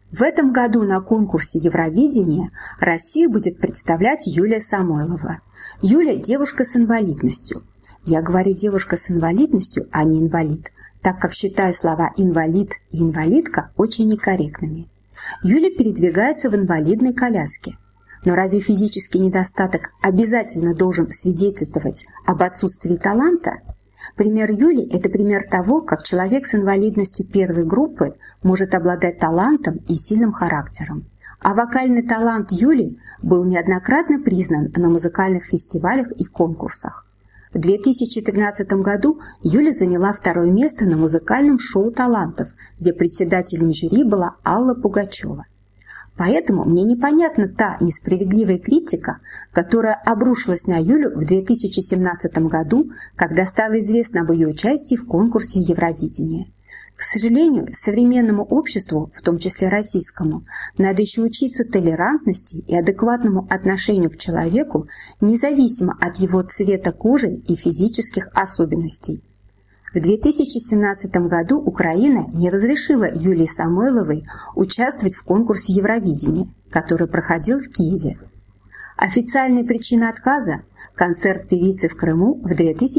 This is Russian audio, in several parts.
В этом году на конкурсе Евровидения Россию будет представлять Юлия Самойлова. Юля – девушка с инвалидностью. Я говорю девушка с инвалидностью, а не инвалид, так как считаю слова «инвалид» и «инвалидка» очень некорректными. Юля передвигается в инвалидной коляске. Но разве физический недостаток обязательно должен свидетельствовать об отсутствии таланта? Пример Юли – это пример того, как человек с инвалидностью первой группы может обладать талантом и сильным характером. А вокальный талант Юли был неоднократно признан на музыкальных фестивалях и конкурсах. В 2013 году Юля заняла второе место на музыкальном шоу талантов, где председателем жюри была Алла Пугачева. Поэтому мне непонятна та несправедливая критика, которая обрушилась на Юлю в 2017 году, когда стало известно об ее участии в конкурсе Евровидения. К сожалению, современному обществу, в том числе российскому, надо еще учиться толерантности и адекватному отношению к человеку, независимо от его цвета кожи и физических особенностей. В 2017 году Украина не разрешила Юлии Самойловой участвовать в конкурсе Евровидения, который проходил в Киеве. Официальная причина отказа – концерт певицы в Крыму в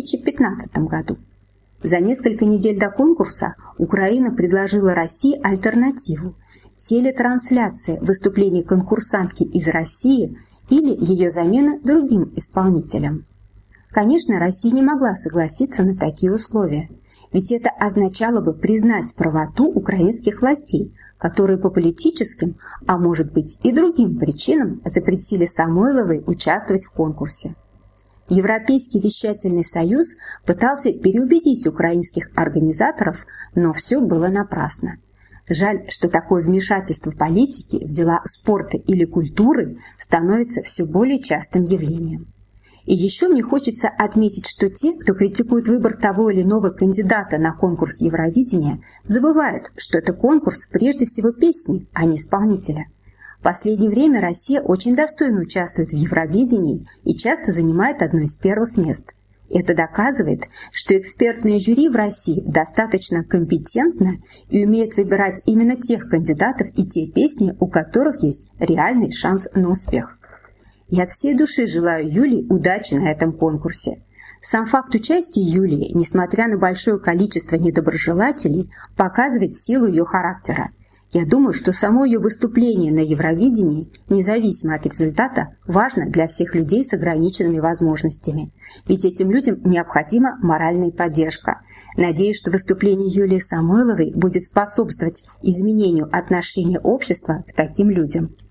2015 году. За несколько недель до конкурса Украина предложила России альтернативу – телетрансляция выступлений конкурсантки из России или ее замена другим исполнителям. Конечно, Россия не могла согласиться на такие условия, ведь это означало бы признать правоту украинских властей, которые по политическим, а может быть и другим причинам запретили Самойловой участвовать в конкурсе. Европейский вещательный союз пытался переубедить украинских организаторов, но все было напрасно. Жаль, что такое вмешательство политики в дела спорта или культуры становится все более частым явлением. И еще мне хочется отметить, что те, кто критикует выбор того или иного кандидата на конкурс Евровидения, забывают, что это конкурс прежде всего песни, а не исполнителя. В последнее время Россия очень достойно участвует в Евровидении и часто занимает одно из первых мест. Это доказывает, что экспертное жюри в России достаточно компетентно и умеет выбирать именно тех кандидатов и те песни, у которых есть реальный шанс на успех. Я от всей души желаю Юлии удачи на этом конкурсе. Сам факт участия Юлии, несмотря на большое количество недоброжелателей, показывает силу ее характера. Я думаю, что само ее выступление на Евровидении, независимо от результата, важно для всех людей с ограниченными возможностями. Ведь этим людям необходима моральная поддержка. Надеюсь, что выступление Юлии Самойловой будет способствовать изменению отношения общества к таким людям.